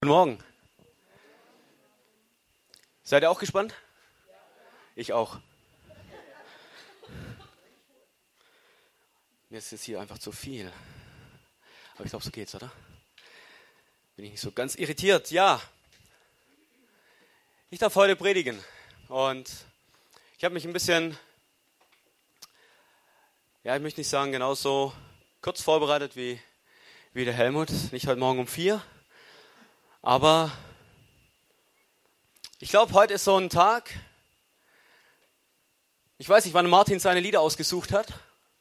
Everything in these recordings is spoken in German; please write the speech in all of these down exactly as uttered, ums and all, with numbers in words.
Guten Morgen. Seid ihr auch gespannt? Ich auch. Mir ist jetzt hier einfach zu viel. Aber ich glaube, so geht's, oder? Bin ich nicht so ganz irritiert? Ja. Ich darf heute predigen. Und ich habe mich ein bisschen, ja, ich möchte nicht sagen, genauso kurz vorbereitet wie, wie der Helmut. Nicht heute Morgen um vier. Aber ich glaube, heute ist so ein Tag. Ich weiß nicht, wann Martin seine Lieder ausgesucht hat.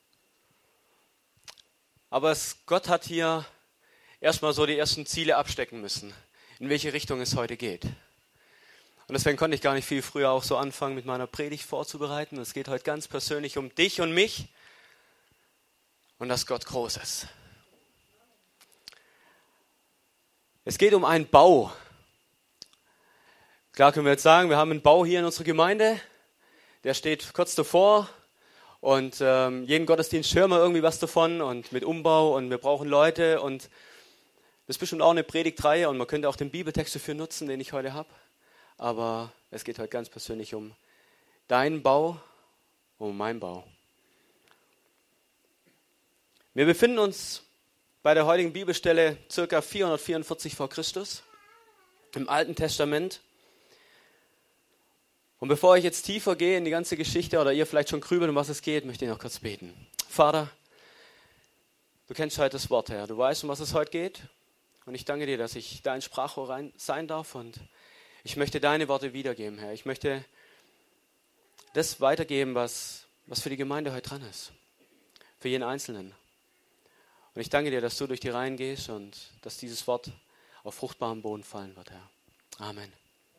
Aber es, Gott hat hier erstmal so die ersten Ziele abstecken müssen, in welche Richtung es heute geht. Und deswegen konnte ich gar nicht viel früher auch so anfangen, mit meiner Predigt vorzubereiten. Es geht heute ganz persönlich um dich und mich und dass Gott groß ist. Es geht um einen Bau. Klar können wir jetzt sagen, wir haben einen Bau hier in unserer Gemeinde, der steht kurz davor und ähm, jeden Gottesdienst hören wir irgendwie was davon und mit Umbau und wir brauchen Leute und das ist bestimmt auch eine Predigtreihe und man könnte auch den Bibeltext dafür nutzen, den ich heute habe. Aber es geht heute ganz persönlich um deinen Bau, um meinen Bau. Wir befinden uns bei der heutigen Bibelstelle ca. vierhundertvierundvierzig vor Christus im Alten Testament. Und bevor ich jetzt tiefer gehe in die ganze Geschichte oder ihr vielleicht schon grübelt, um was es geht, möchte ich noch kurz beten. Vater, du kennst heute das Wort, Herr. Du weißt, um was es heute geht. Und ich danke dir, dass ich dein Sprachrohr rein sein darf. Und ich möchte deine Worte wiedergeben, Herr. Ich möchte das weitergeben, was, was für die Gemeinde heute dran ist. Für jeden Einzelnen. Und ich danke dir, dass du durch die Reihen gehst und dass dieses Wort auf fruchtbarem Boden fallen wird, Herr. Amen.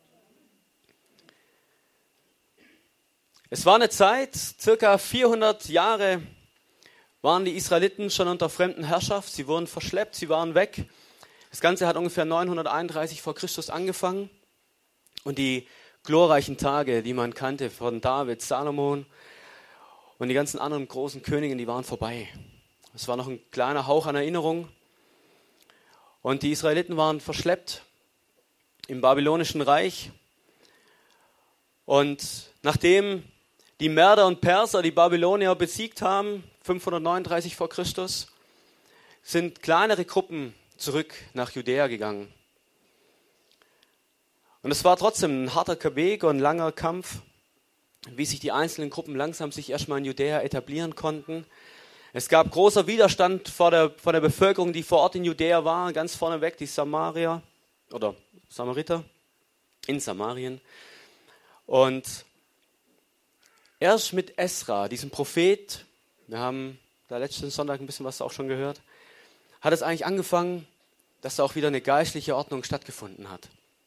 Es war eine Zeit, circa vierhundert Jahre waren die Israeliten schon unter fremden Herrschaft. Sie wurden verschleppt, sie waren weg. Das Ganze hat ungefähr neunhunderteinunddreißig vor Christus angefangen. Und die glorreichen Tage, die man kannte von David, Salomon und die ganzen anderen großen Königen, die waren vorbei. Es war noch ein kleiner Hauch an Erinnerung. Und die Israeliten waren verschleppt im babylonischen Reich. Und nachdem die Merder und Perser die Babylonier besiegt haben, fünfhundertneununddreißig vor Christus, sind kleinere Gruppen zurück nach Judäa gegangen. Und es war trotzdem ein harter Weg und ein langer Kampf, wie sich die einzelnen Gruppen langsam sich erstmal in Judäa etablieren konnten. Es gab großer Widerstand vor der, vor der Bevölkerung, die vor Ort in Judäa war, ganz vorneweg die Samarier oder Samariter in Samarien. Und erst mit Esra, diesem Prophet, wir haben da letzten Sonntag ein bisschen was auch schon gehört, hat es eigentlich angefangen, dass da auch wieder eine geistliche Ordnung stattgefunden hat.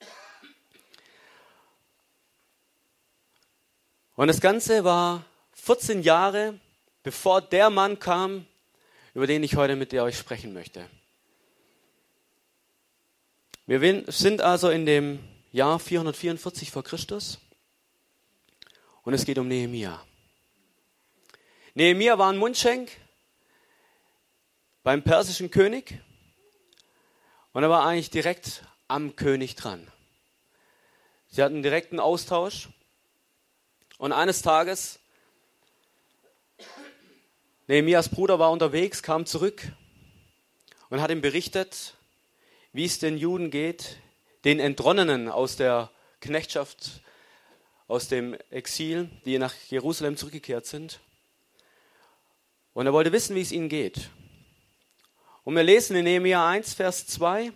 Und das Ganze war vierzehn Jahre, bevor der Mann kam, über den ich heute mit euch sprechen möchte. Wir sind also in dem Jahr vierhundertvierundvierzig vor Christus und es geht um Nehemia. Nehemia war ein Mundschenk beim persischen König und er war eigentlich direkt am König dran. Sie hatten einen direkten Austausch und eines Tages Nehemias Bruder war unterwegs, kam zurück und hat ihm berichtet, wie es den Juden geht, den Entronnenen aus der Knechtschaft, aus dem Exil, die nach Jerusalem zurückgekehrt sind. Und er wollte wissen, wie es ihnen geht. Und wir lesen in Nehemia eins, Vers zwei.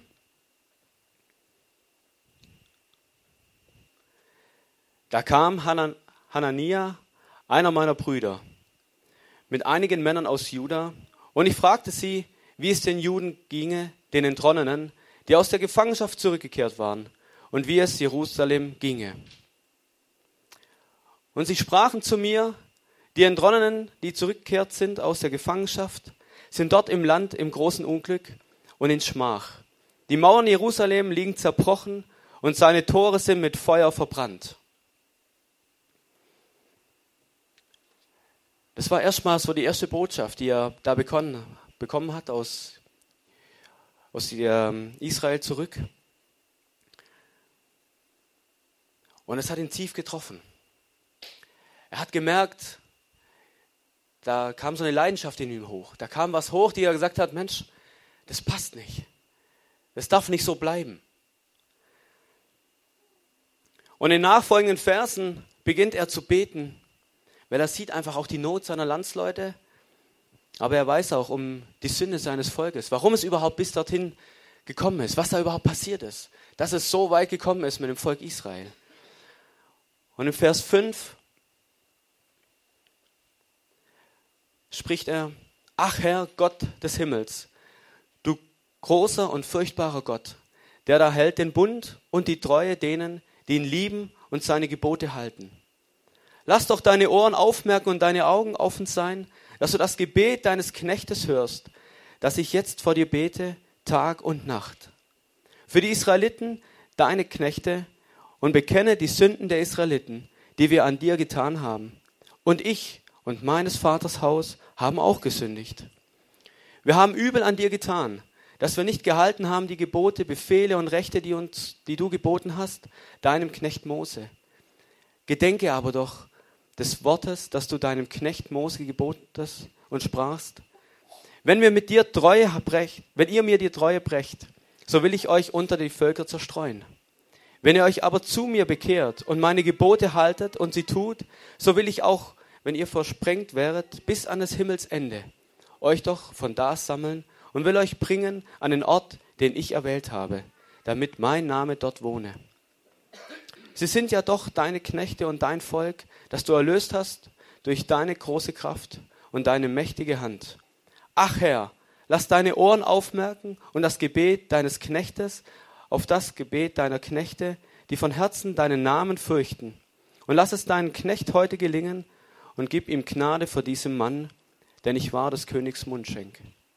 Da kam Hanan, Hanania, einer meiner Brüder, mit einigen Männern aus Juda, und ich fragte sie, wie es den Juden ginge, den Entronnenen, die aus der Gefangenschaft zurückgekehrt waren, und wie es Jerusalem ginge. Und sie sprachen zu mir, die Entronnenen, die zurückgekehrt sind aus der Gefangenschaft, sind dort im Land im großen Unglück und in Schmach. Die Mauern Jerusalem liegen zerbrochen und seine Tore sind mit Feuer verbrannt. Das war erstmal so die erste Botschaft, die er da bekommen, bekommen hat aus, aus Israel zurück. Und es hat ihn tief getroffen. Er hat gemerkt, da kam so eine Leidenschaft in ihm hoch. Da kam was hoch, die er gesagt hat, Mensch, das passt nicht. Das darf nicht so bleiben. Und in den nachfolgenden Versen beginnt er zu beten, weil er sieht einfach auch die Not seiner Landsleute, aber er weiß auch um die Sünde seines Volkes, warum es überhaupt bis dorthin gekommen ist, was da überhaupt passiert ist, dass es so weit gekommen ist mit dem Volk Israel. Und im Vers fünf spricht er, ach Herr, Gott des Himmels, du großer und furchtbarer Gott, der da hält den Bund und die Treue denen, die ihn lieben und seine Gebote halten. Lass doch deine Ohren aufmerken und deine Augen offen sein, dass du das Gebet deines Knechtes hörst, das ich jetzt vor dir bete, Tag und Nacht. Für die Israeliten, deine Knechte, und bekenne die Sünden der Israeliten, die wir an dir getan haben. Und ich und meines Vaters Haus haben auch gesündigt. Wir haben übel an dir getan, dass wir nicht gehalten haben die Gebote, Befehle und Rechte, die uns, die du geboten hast, deinem Knecht Mose. Gedenke aber doch des Wortes, das du deinem Knecht Mose geboten hast und sprachst. Wenn wir mit dir Treue brecht, wenn ihr mir die Treue brecht, so will ich euch unter die Völker zerstreuen. Wenn ihr euch aber zu mir bekehrt und meine Gebote haltet und sie tut, so will ich auch, wenn ihr versprengt wäret, bis an des Himmels Ende, euch doch von da sammeln und will euch bringen an den Ort, den ich erwählt habe, damit mein Name dort wohne. Sie sind ja doch deine Knechte und dein Volk, das du erlöst hast durch deine große Kraft und deine mächtige Hand. Ach Herr, lass deine Ohren aufmerken und das Gebet deines Knechtes auf das Gebet deiner Knechte, die von Herzen deinen Namen fürchten. Und lass es deinen Knecht heute gelingen und gib ihm Gnade vor diesem Mann, denn ich war des Königs Mundschenk.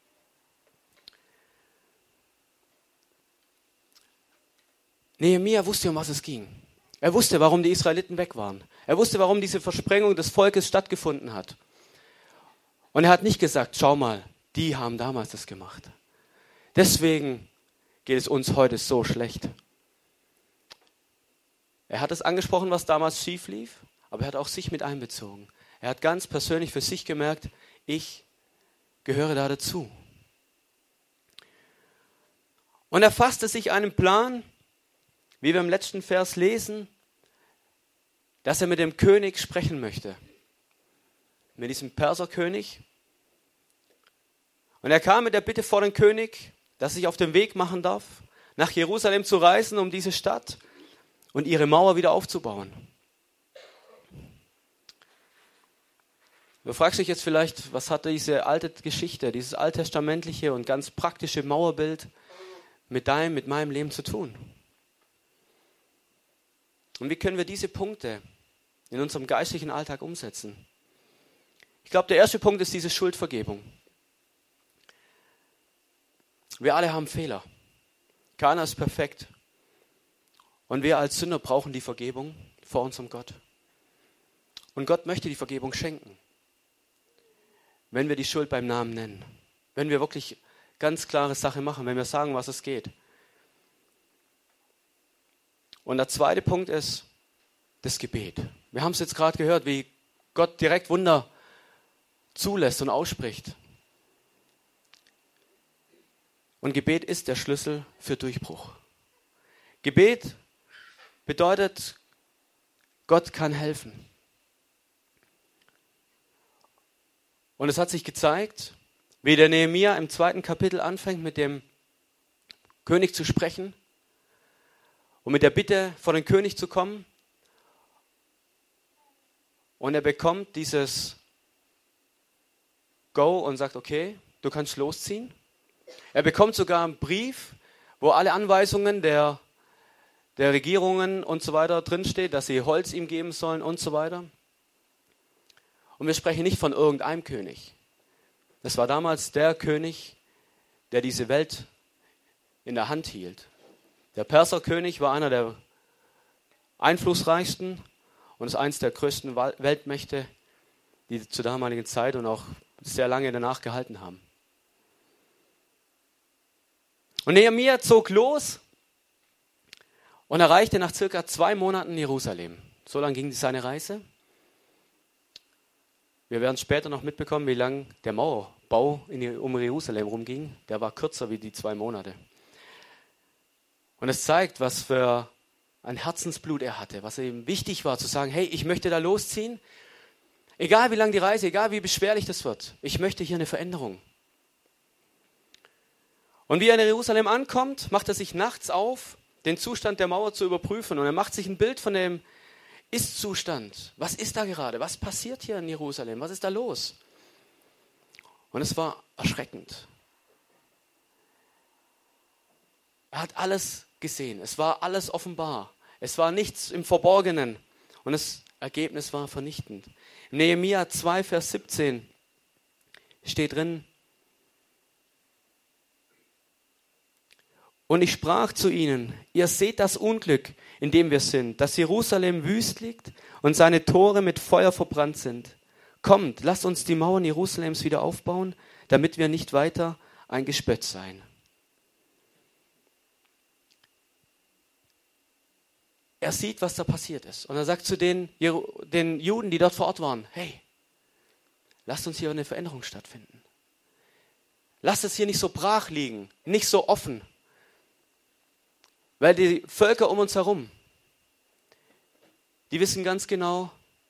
Nehemia wusste, um was es ging. Er wusste, warum die Israeliten weg waren. Er wusste, warum diese Versprengung des Volkes stattgefunden hat. Und er hat nicht gesagt, schau mal, die haben damals das gemacht. Deswegen geht es uns heute so schlecht. Er hat es angesprochen, was damals schief lief, aber er hat auch sich mit einbezogen. Er hat ganz persönlich für sich gemerkt, ich gehöre da dazu. Und er fasste sich einen Plan, wie wir im letzten Vers lesen, dass er mit dem König sprechen möchte. Mit diesem Perserkönig. Und er kam mit der Bitte vor den König, dass er sich auf den Weg machen darf, nach Jerusalem zu reisen, um diese Stadt und ihre Mauer wieder aufzubauen. Du fragst dich jetzt vielleicht, was hat diese alte Geschichte, dieses alttestamentliche und ganz praktische Mauerbild mit deinem, mit meinem Leben zu tun? Und wie können wir diese Punkte in unserem geistlichen Alltag umsetzen? Ich glaube, der erste Punkt ist diese Schuldvergebung. Wir alle haben Fehler. Keiner ist perfekt. Und wir als Sünder brauchen die Vergebung vor unserem Gott. Und Gott möchte die Vergebung schenken, wenn wir die Schuld beim Namen nennen. Wenn wir wirklich ganz klare Sache machen, wenn wir sagen, was es geht. Und der zweite Punkt ist das Gebet. Wir haben es jetzt gerade gehört, wie Gott direkt Wunder zulässt und ausspricht. Und Gebet ist der Schlüssel für Durchbruch. Gebet bedeutet, Gott kann helfen. Und es hat sich gezeigt, wie der Nehemia im zweiten Kapitel anfängt, mit dem König zu sprechen und mit der Bitte, vor den König zu kommen. Und er bekommt dieses Go und sagt, okay, du kannst losziehen. Er bekommt sogar einen Brief, wo alle Anweisungen der, der Regierungen und so weiter drinsteht, dass sie Holz ihm geben sollen und so weiter. Und wir sprechen nicht von irgendeinem König. Das war damals der König, der diese Welt in der Hand hielt. Der Perserkönig war einer der einflussreichsten und ist eines der größten Weltmächte, die zur damaligen Zeit und auch sehr lange danach gehalten haben. Und Nehemia zog los und erreichte nach circa zwei Monaten Jerusalem. So lang ging seine Reise. Wir werden später noch mitbekommen, wie lang der Mauerbau in, um Jerusalem rumging. Der war kürzer wie die zwei Monate. Und es zeigt, was für ein Herzensblut er hatte, was ihm wichtig war, zu sagen, hey, ich möchte da losziehen. Egal wie lang die Reise, egal wie beschwerlich das wird. Ich möchte hier eine Veränderung. Und wie er in Jerusalem ankommt, macht er sich nachts auf, den Zustand der Mauer zu überprüfen. Und er macht sich ein Bild von dem Ist-Zustand. Was ist da gerade? Was passiert hier in Jerusalem? Was ist da los? Und es war erschreckend. Er hat alles gesehen. Es war alles offenbar. Es war nichts im Verborgenen. Und das Ergebnis war vernichtend. In Nehemia zwei, Vers siebzehn steht drin: Und ich sprach zu ihnen, ihr seht das Unglück, in dem wir sind, dass Jerusalem wüst liegt und seine Tore mit Feuer verbrannt sind. Kommt, lasst uns die Mauern Jerusalems wieder aufbauen, damit wir nicht weiter ein Gespött seien. Er sieht, was da passiert ist. Und er sagt zu den, den Juden, die dort vor Ort waren, hey, lasst uns hier eine Veränderung stattfinden. Lasst es hier nicht so brach liegen, nicht so offen. Weil die Völker um uns herum, die wissen ganz genau,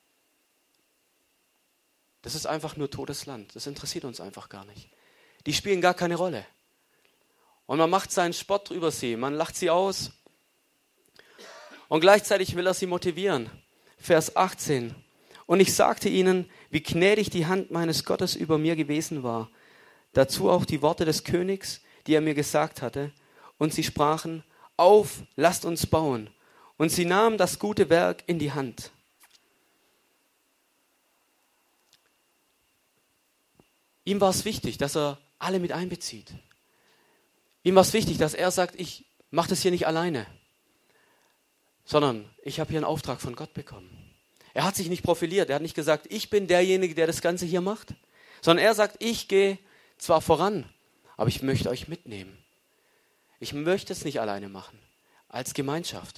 das ist einfach nur totes Land. Das interessiert uns einfach gar nicht. Die spielen gar keine Rolle. Und man macht seinen Spott über sie, man lacht sie aus. Und gleichzeitig will er sie motivieren. Vers achtzehn. Und ich sagte ihnen, wie gnädig die Hand meines Gottes über mir gewesen war. Dazu auch die Worte des Königs, die er mir gesagt hatte. Und sie sprachen, auf, lasst uns bauen. Und sie nahmen das gute Werk in die Hand. Ihm war es wichtig, dass er alle mit einbezieht. Ihm war es wichtig, dass er sagt, ich mache das hier nicht alleine, sondern ich habe hier einen Auftrag von Gott bekommen. Er hat sich nicht profiliert, er hat nicht gesagt, ich bin derjenige, der das Ganze hier macht, sondern er sagt, ich gehe zwar voran, aber ich möchte euch mitnehmen. Ich möchte es nicht alleine machen, als Gemeinschaft.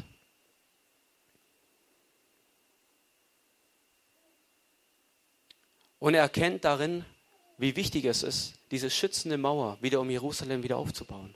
Und er erkennt darin, wie wichtig es ist, diese schützende Mauer wieder um Jerusalem wieder aufzubauen.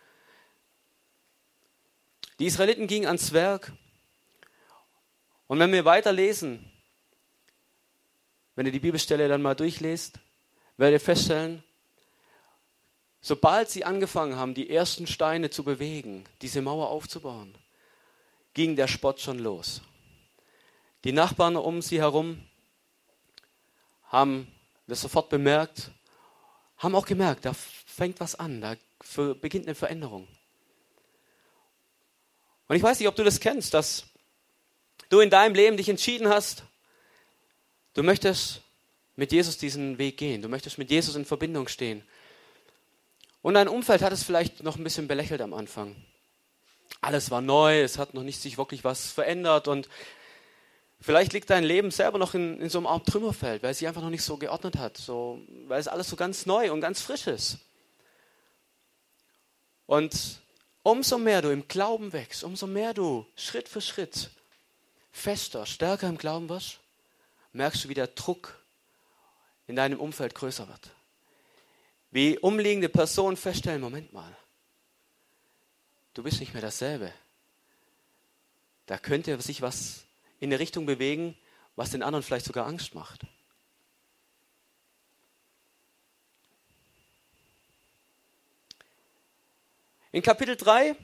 Die Israeliten gingen ans Werk. Und wenn wir weiterlesen, wenn ihr die Bibelstelle dann mal durchlest, werdet ihr feststellen, sobald sie angefangen haben, die ersten Steine zu bewegen, diese Mauer aufzubauen, ging der Spott schon los. Die Nachbarn um sie herum haben das sofort bemerkt, haben auch gemerkt, da fängt was an, da beginnt eine Veränderung. Und ich weiß nicht, ob du das kennst, dass du in deinem Leben dich entschieden hast, du möchtest mit Jesus diesen Weg gehen, du möchtest mit Jesus in Verbindung stehen. Und dein Umfeld hat es vielleicht noch ein bisschen belächelt am Anfang. Alles war neu, es hat noch nicht sich wirklich was verändert und vielleicht liegt dein Leben selber noch in, in so einem Art Trümmerfeld, weil es sich einfach noch nicht so geordnet hat, so, weil es alles so ganz neu und ganz frisch ist. Und umso mehr du im Glauben wächst, umso mehr du Schritt für Schritt fester, stärker im Glauben wirst, merkst du, wie der Druck in deinem Umfeld größer wird. Wie umliegende Personen feststellen, Moment mal, du bist nicht mehr dasselbe. Da könnte sich was in eine Richtung bewegen, was den anderen vielleicht sogar Angst macht. In Kapitel drei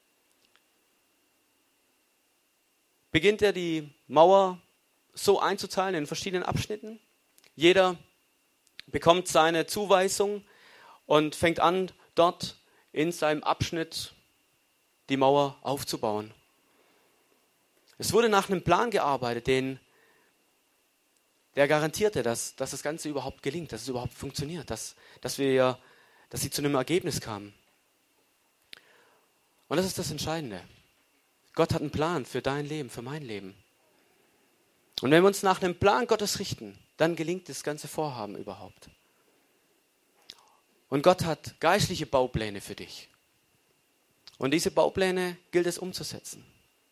beginnt er die Mauer so einzuteilen in verschiedenen Abschnitten. Jeder bekommt seine Zuweisung und fängt an, dort in seinem Abschnitt die Mauer aufzubauen. Es wurde nach einem Plan gearbeitet, den, der garantierte, dass, dass das Ganze überhaupt gelingt, dass es überhaupt funktioniert, dass, dass, wir, dass sie zu einem Ergebnis kamen. Und das ist das Entscheidende. Gott hat einen Plan für dein Leben, für mein Leben. Und wenn wir uns nach einem Plan Gottes richten, dann gelingt das ganze Vorhaben überhaupt. Und Gott hat geistliche Baupläne für dich. Und diese Baupläne gilt es umzusetzen.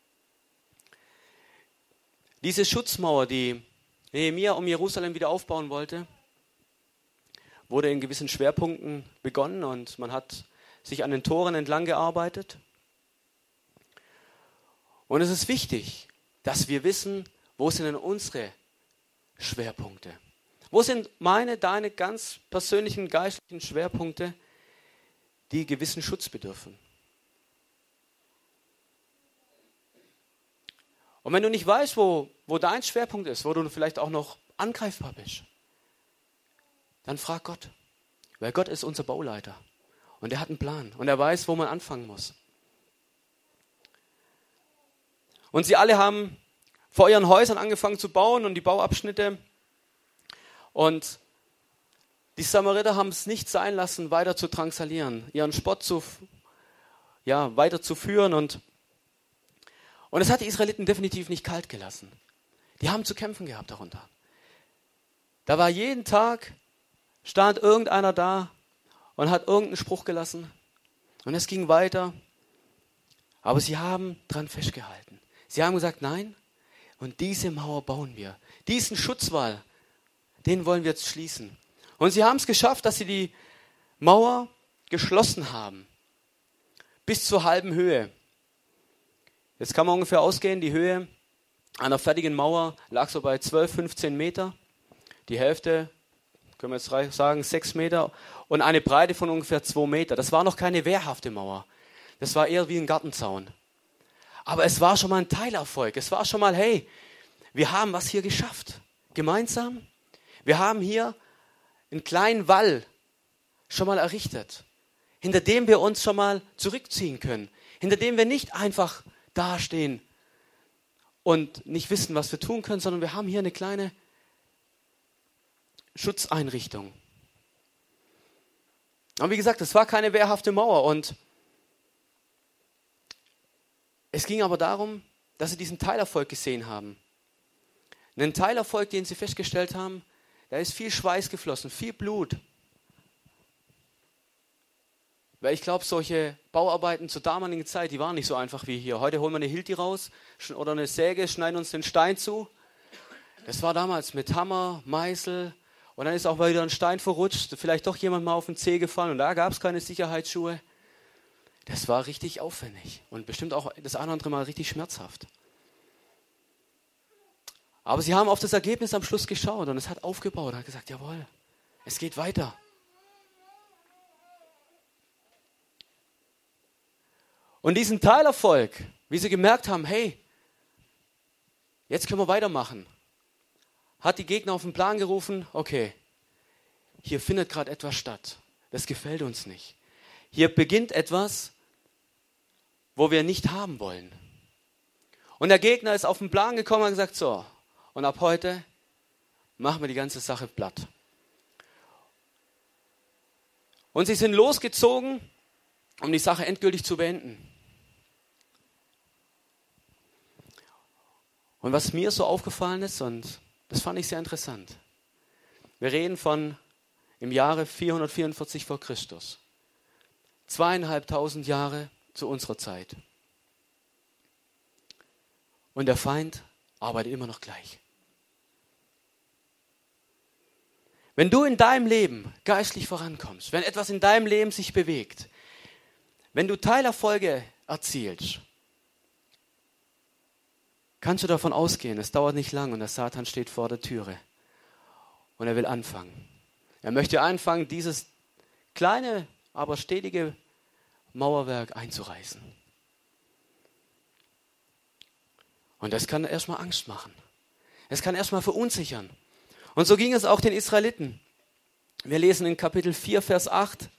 Diese Schutzmauer, die Nehemia um Jerusalem wieder aufbauen wollte, wurde in gewissen Schwerpunkten begonnen und man hat sich an den Toren entlang gearbeitet. Und es ist wichtig, dass wir wissen, wo sind denn unsere Schwerpunkte? Wo sind meine, deine ganz persönlichen geistlichen Schwerpunkte, die gewissen Schutz bedürfen? Und wenn du nicht weißt, wo, wo dein Schwerpunkt ist, wo du vielleicht auch noch angreifbar bist, dann frag Gott. Weil Gott ist unser Bauleiter. Und er hat einen Plan. Und er weiß, wo man anfangen muss. Und sie alle haben vor ihren Häusern angefangen zu bauen und die Bauabschnitte. Und die Samariter haben es nicht sein lassen, weiter zu drangsalieren, ihren Spott zu, ja, weiterzuführen. Und, und es hat die Israeliten definitiv nicht kalt gelassen. Die haben zu kämpfen gehabt darunter. Da war jeden Tag, stand irgendeiner da und hat irgendeinen Spruch gelassen. Und es ging weiter. Aber sie haben dran festgehalten. Sie haben gesagt, nein, und diese Mauer bauen wir. Diesen Schutzwall, den wollen wir jetzt schließen. Und sie haben es geschafft, dass sie die Mauer geschlossen haben. Bis zur halben Höhe. Jetzt kann man ungefähr ausgehen, die Höhe einer fertigen Mauer lag so bei zwölf, fünfzehn Meter. Die Hälfte, können wir jetzt sagen, sechs Meter. Und eine Breite von ungefähr zwei Meter. Das war noch keine wehrhafte Mauer. Das war eher wie ein Gartenzaun. Aber es war schon mal ein Teilerfolg. Es war schon mal, hey, wir haben was hier geschafft. Gemeinsam. Wir haben hier einen kleinen Wall schon mal errichtet, hinter dem wir uns schon mal zurückziehen können. Hinter dem wir nicht einfach dastehen und nicht wissen, was wir tun können, sondern wir haben hier eine kleine Schutzeinrichtung. Aber wie gesagt, es war keine wehrhafte Mauer und es ging aber darum, dass sie diesen Teilerfolg gesehen haben. Einen Teilerfolg, den sie festgestellt haben, da ist viel Schweiß geflossen, viel Blut. Weil ich glaube, solche Bauarbeiten zur damaligen Zeit, die waren nicht so einfach wie hier. Heute holen wir eine Hilti raus oder eine Säge, schneiden uns den Stein zu. Das war damals mit Hammer, Meißel und dann ist auch mal wieder ein Stein verrutscht, vielleicht doch jemand mal auf den Zeh gefallen und da gab es keine Sicherheitsschuhe. Das war richtig aufwendig und bestimmt auch das eine oder andere Mal richtig schmerzhaft. Aber sie haben auf das Ergebnis am Schluss geschaut und es hat aufgebaut und hat gesagt, jawohl, es geht weiter. Und diesen Teilerfolg, wie sie gemerkt haben, hey, jetzt können wir weitermachen, hat die Gegner auf den Plan gerufen, okay, hier findet gerade etwas statt, das gefällt uns nicht. Hier beginnt etwas, wo wir nicht haben wollen. Und der Gegner ist auf den Plan gekommen und hat gesagt, so, und ab heute machen wir die ganze Sache platt. Und sie sind losgezogen, um die Sache endgültig zu beenden. Und was mir so aufgefallen ist, und das fand ich sehr interessant, wir reden von im Jahre vierhundertvierundvierzig vor Christus. Zweieinhalbtausend Jahre zu unserer Zeit. Und der Feind arbeitet immer noch gleich. Wenn du in deinem Leben geistlich vorankommst, wenn etwas in deinem Leben sich bewegt, wenn du Teilerfolge erzielst, kannst du davon ausgehen, es dauert nicht lang und der Satan steht vor der Türe und er will anfangen. Er möchte anfangen, dieses kleine, aber stetige Mauerwerk einzureißen. Und das kann erstmal Angst machen. Es kann erstmal verunsichern. Und so ging es auch den Israeliten. Wir lesen in Kapitel vier, Vers acht.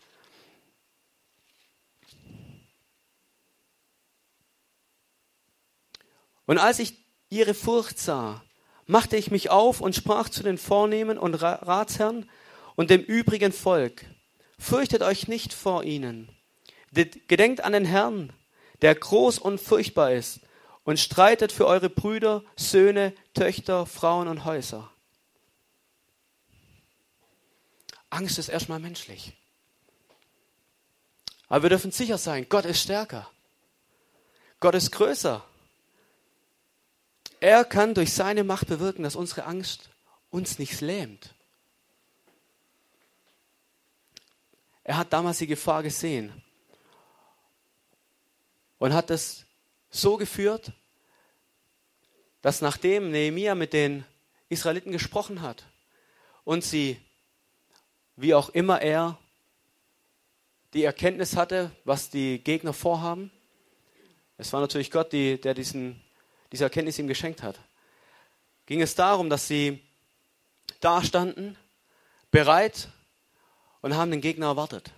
Und als ich ihre Furcht sah, machte ich mich auf und sprach zu den Vornehmen und Ratsherren und dem übrigen Volk: Fürchtet euch nicht vor ihnen. Gedenkt an den Herrn, der groß und furchtbar ist, und streitet für eure Brüder, Söhne, Töchter, Frauen und Häuser. Angst ist erstmal menschlich. Aber wir dürfen sicher sein, Gott ist stärker. Gott ist größer. Er kann durch seine Macht bewirken, dass unsere Angst uns nicht lähmt. Er hat damals die Gefahr gesehen und hat es so geführt, dass nachdem Nehemia mit den Israeliten gesprochen hat und sie, wie auch immer er die Erkenntnis hatte, was die Gegner vorhaben, es war natürlich Gott, die, der diesen, diese Erkenntnis ihm geschenkt hat, ging es darum, dass sie da standen, bereit und haben den Gegner erwartet.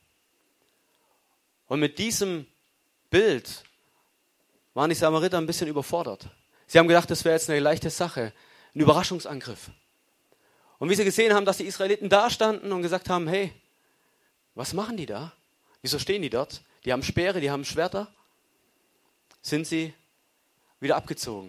Und mit diesem Bild waren die Samariter ein bisschen überfordert. Sie haben gedacht, das wäre jetzt eine leichte Sache, ein Überraschungsangriff. Und wie sie gesehen haben, dass die Israeliten da standen und gesagt haben, hey, was machen die da? Wieso stehen die dort? Die haben Speere, die haben Schwerter. Sind sie wieder abgezogen.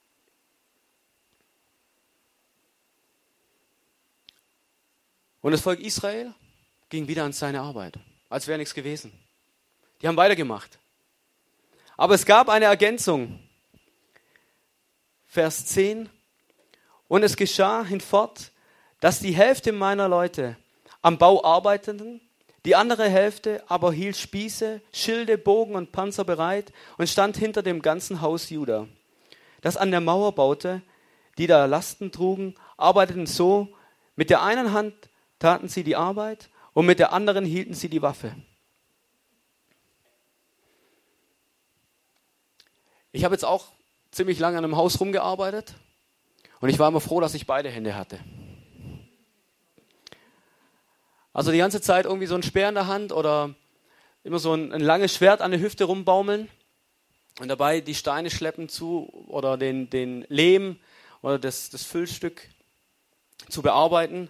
Und das Volk Israel ging wieder an seine Arbeit, als wäre nichts gewesen. Die haben weitergemacht. Aber es gab eine Ergänzung. Vers zehn. Und es geschah hinfort, dass die Hälfte meiner Leute am Bau arbeiteten, die andere Hälfte aber hielt Spieße, Schilde, Bogen und Panzer bereit und stand hinter dem ganzen Haus Juda, das an der Mauer baute. Die da Lasten trugen, arbeiteten so, mit der einen Hand taten sie die Arbeit und mit der anderen hielten sie die Waffe. Ich habe jetzt auch ziemlich lange an einem Haus rumgearbeitet und ich war immer froh, dass ich beide Hände hatte. Also die ganze Zeit irgendwie so ein Speer in der Hand oder immer so ein, ein langes Schwert an der Hüfte rumbaumeln und dabei die Steine schleppen zu oder den, den Lehm oder das, das Füllstück zu bearbeiten,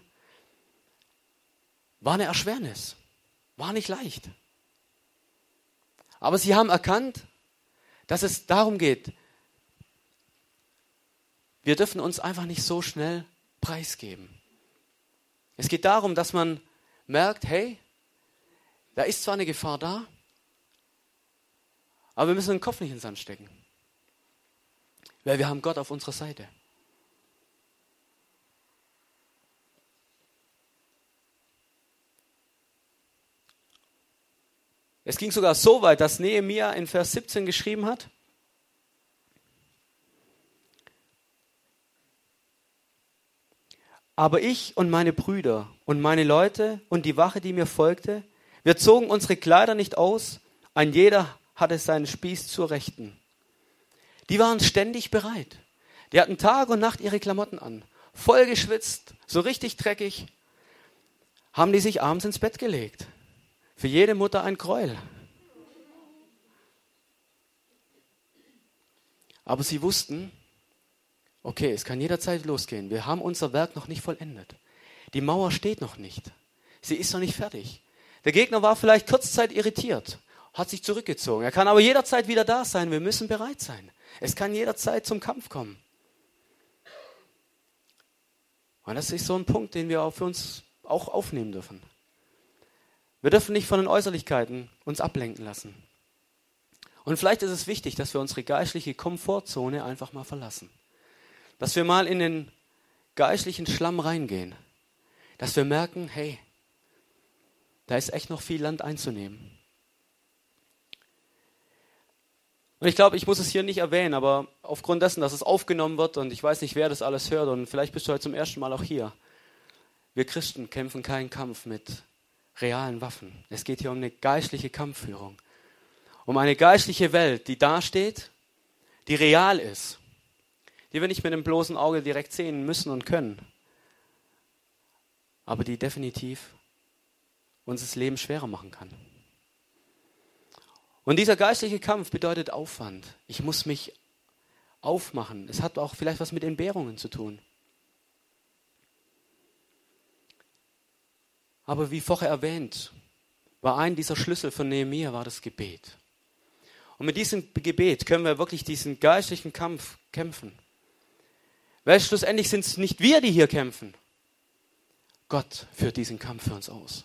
war eine Erschwernis, war nicht leicht. Aber sie haben erkannt, dass es darum geht, wir dürfen uns einfach nicht so schnell preisgeben. Es geht darum, dass man merkt, hey, da ist zwar eine Gefahr da, aber wir müssen den Kopf nicht in den Sand stecken. Weil wir haben Gott auf unserer Seite. Es ging sogar so weit, dass Nehemia in Vers siebzehn geschrieben hat, aber ich und meine Brüder und meine Leute und die Wache, die mir folgte, wir zogen unsere Kleider nicht aus, ein jeder hatte seinen Spieß zur Rechten. Die waren ständig bereit. Die hatten Tag und Nacht ihre Klamotten an, voll geschwitzt, so richtig dreckig, haben die sich abends ins Bett gelegt. Für jede Mutter ein Gräuel. Aber sie wussten, okay, es kann jederzeit losgehen. Wir haben unser Werk noch nicht vollendet. Die Mauer steht noch nicht. Sie ist noch nicht fertig. Der Gegner war vielleicht kurzzeit irritiert, hat sich zurückgezogen. Er kann aber jederzeit wieder da sein. Wir müssen bereit sein. Es kann jederzeit zum Kampf kommen. Und das ist so ein Punkt, den wir auch für uns auch aufnehmen dürfen. Wir dürfen nicht von den Äußerlichkeiten uns ablenken lassen. Und vielleicht ist es wichtig, dass wir unsere geistliche Komfortzone einfach mal verlassen. Dass wir mal in den geistlichen Schlamm reingehen. Dass wir merken, hey, da ist echt noch viel Land einzunehmen. Und ich glaube, ich muss es hier nicht erwähnen, aber aufgrund dessen, dass es aufgenommen wird und ich weiß nicht, wer das alles hört und vielleicht bist du heute zum ersten Mal auch hier. Wir Christen kämpfen keinen Kampf mit realen Waffen. Es geht hier um eine geistliche Kampfführung. Um eine geistliche Welt, die dasteht, die real ist. Die wir nicht mit dem bloßen Auge direkt sehen müssen und können. Aber die definitiv uns das Leben schwerer machen kann. Und dieser geistliche Kampf bedeutet Aufwand. Ich muss mich aufmachen. Es hat auch vielleicht was mit Entbehrungen zu tun. Aber wie vorher erwähnt, war ein dieser Schlüssel von Nehemia war das Gebet. Und mit diesem Gebet können wir wirklich diesen geistlichen Kampf kämpfen. Weil schlussendlich sind es nicht wir, die hier kämpfen. Gott führt diesen Kampf für uns aus.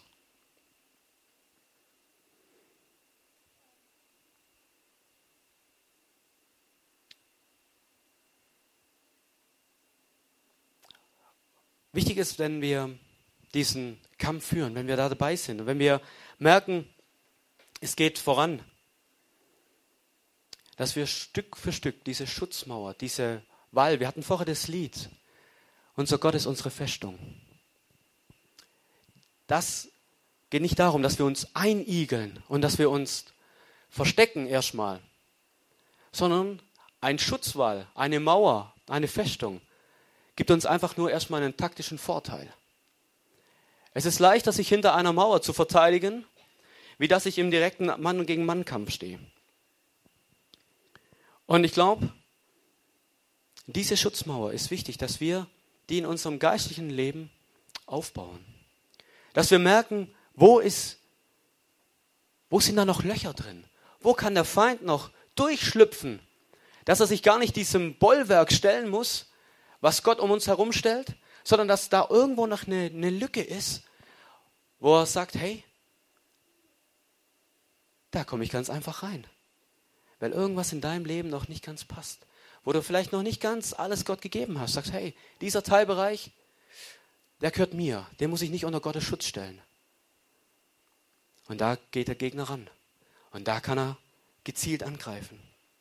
Wichtig ist, wenn wir diesen Kampf führen, wenn wir da dabei sind und wenn wir merken, es geht voran, dass wir Stück für Stück diese Schutzmauer, diese Wall, wir hatten vorher das Lied, unser Gott ist unsere Festung. Das geht nicht darum, dass wir uns einigeln und dass wir uns verstecken erstmal, sondern ein Schutzwall, eine Mauer, eine Festung gibt uns einfach nur erstmal einen taktischen Vorteil. Es ist leichter, sich hinter einer Mauer zu verteidigen, wie dass ich im direkten Mann gegen Mann Kampf stehe. Und ich glaube, diese Schutzmauer ist wichtig, dass wir die in unserem geistlichen Leben aufbauen. Dass wir merken, wo ist, wo sind da noch Löcher drin? Wo kann der Feind noch durchschlüpfen, dass er sich gar nicht diesem Bollwerk stellen muss, was Gott um uns herum stellt, sondern dass da irgendwo noch eine, eine Lücke ist, wo er sagt, hey, da komme ich ganz einfach rein. Weil irgendwas in deinem Leben noch nicht ganz passt. Wo du vielleicht noch nicht ganz alles Gott gegeben hast. Sagst, hey, dieser Teilbereich, der gehört mir. Den muss ich nicht unter Gottes Schutz stellen. Und da geht der Gegner ran. Und da kann er gezielt angreifen.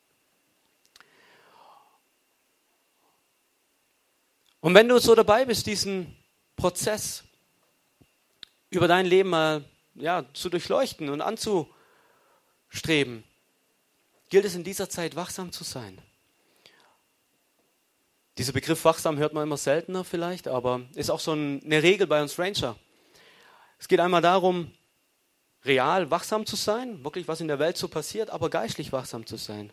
Und wenn du so dabei bist, diesen Prozess über dein Leben mal ja, zu durchleuchten und anzustreben, gilt es in dieser Zeit wachsam zu sein. Dieser Begriff wachsam hört man immer seltener vielleicht, aber ist auch so eine Regel bei uns Ranger. Es geht einmal darum, real wachsam zu sein, wirklich was in der Welt so passiert, aber geistlich wachsam zu sein.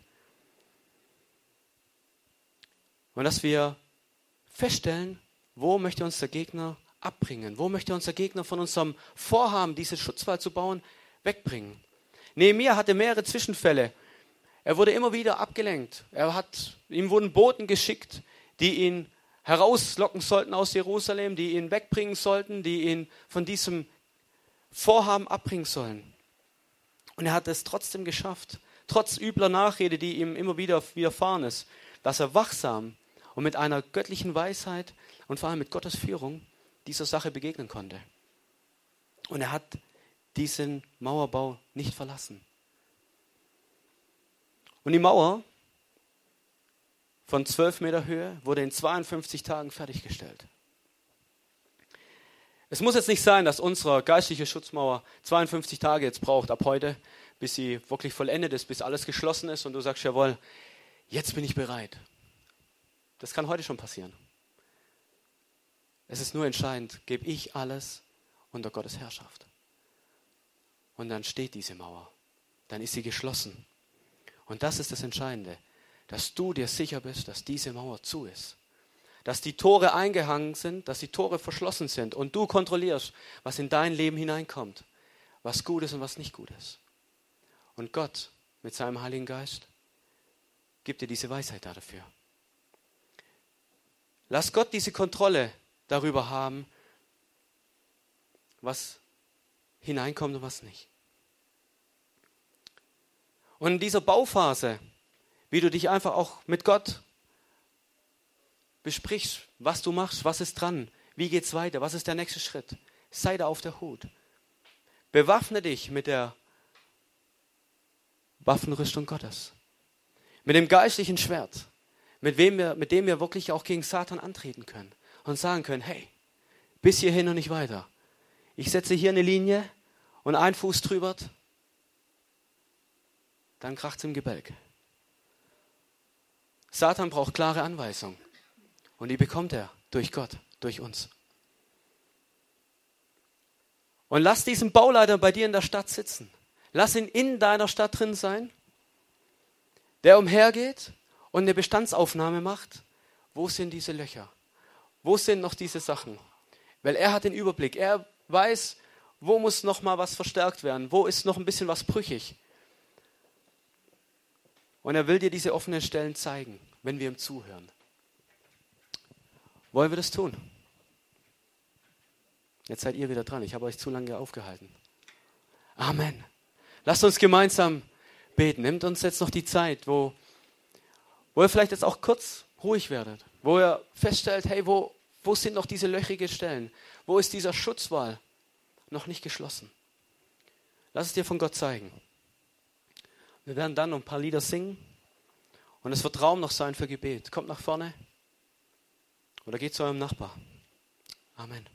Und dass wir feststellen, wo möchte uns der Gegner abbringen, wo möchte uns der Gegner von unserem Vorhaben, diese Schutzwall zu bauen, wegbringen. Nehemia hatte mehrere Zwischenfälle. Er wurde immer wieder abgelenkt. Er hat, ihm wurden Boten geschickt, die ihn herauslocken sollten aus Jerusalem, die ihn wegbringen sollten, die ihn von diesem Vorhaben abbringen sollen. Und er hat es trotzdem geschafft, trotz übler Nachrede, die ihm immer wieder widerfahren ist, dass er wachsam und mit einer göttlichen Weisheit und vor allem mit Gottes Führung dieser Sache begegnen konnte. Und er hat diesen Mauerbau nicht verlassen. Und die Mauer von zwölf Meter Höhe wurde in zweiundfünfzig Tagen fertiggestellt. Es muss jetzt nicht sein, dass unsere geistliche Schutzmauer zweiundfünfzig Tage jetzt braucht, ab heute, bis sie wirklich vollendet ist, bis alles geschlossen ist und du sagst, jawohl, jetzt bin ich bereit. Das kann heute schon passieren. Es ist nur entscheidend, gebe ich alles unter Gottes Herrschaft. Und dann steht diese Mauer. Dann ist sie geschlossen. Und das ist das Entscheidende, dass du dir sicher bist, dass diese Mauer zu ist. Dass die Tore eingehangen sind, dass die Tore verschlossen sind und du kontrollierst, was in dein Leben hineinkommt, was gut ist und was nicht gut ist. Und Gott mit seinem Heiligen Geist gibt dir diese Weisheit dafür. Lass Gott diese Kontrolle darüber haben, was hineinkommt und was nicht. Und in dieser Bauphase, wie du dich einfach auch mit Gott besprichst, was du machst, was ist dran, wie geht's weiter, was ist der nächste Schritt, sei da auf der Hut. Bewaffne dich mit der Waffenrüstung Gottes, mit dem geistlichen Schwert, mit, wem wir, mit dem wir wirklich auch gegen Satan antreten können und sagen können, hey, bis hierhin und nicht weiter. Ich setze hier eine Linie und ein Fuß drüber, dann kracht es im Gebälk. Satan braucht klare Anweisungen und die bekommt er durch Gott, durch uns. Und lass diesen Bauleiter bei dir in der Stadt sitzen. Lass ihn in deiner Stadt drin sein, der umhergeht und eine Bestandsaufnahme macht. Wo sind diese Löcher? Wo sind noch diese Sachen? Weil er hat den Überblick. Er weiß, wo muss noch mal was verstärkt werden? Wo ist noch ein bisschen was brüchig? Und er will dir diese offenen Stellen zeigen, wenn wir ihm zuhören. Wollen wir das tun? Jetzt seid ihr wieder dran. Ich habe euch zu lange aufgehalten. Amen. Lasst uns gemeinsam beten. Nehmt uns jetzt noch die Zeit, wo, wo ihr vielleicht jetzt auch kurz ruhig werdet. Wo ihr feststellt, hey, wo Wo sind noch diese löchrigen Stellen? Wo ist dieser Schutzwall noch nicht geschlossen? Lass es dir von Gott zeigen. Wir werden dann noch ein paar Lieder singen und es wird Raum noch sein für Gebet. Kommt nach vorne oder geht zu eurem Nachbar. Amen.